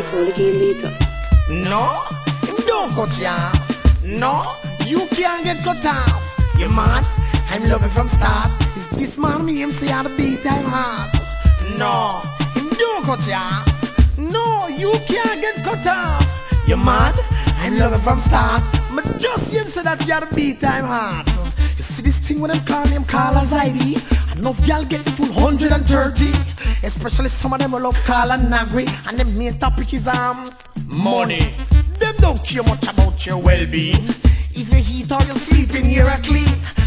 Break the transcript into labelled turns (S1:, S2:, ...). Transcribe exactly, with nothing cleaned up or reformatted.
S1: Hurricane Leaker.
S2: No, him don't cut ya. No, you can't get cut off. You mad? I'm loving from start. Is this man me him say how the beat I'm hard? No, him don't cut ya. No, you can't get cut off. You mad? I'm loving from start. But just him say that you're the beat I'm hard. You see this thing when I'm calling him call as I D. Enough y'all get the full one hundred thirty. Especially some of them will love call and nagri. And the main topic is um money. Them don't care much about your well-being. If you eat or you sleep in here, you're clean.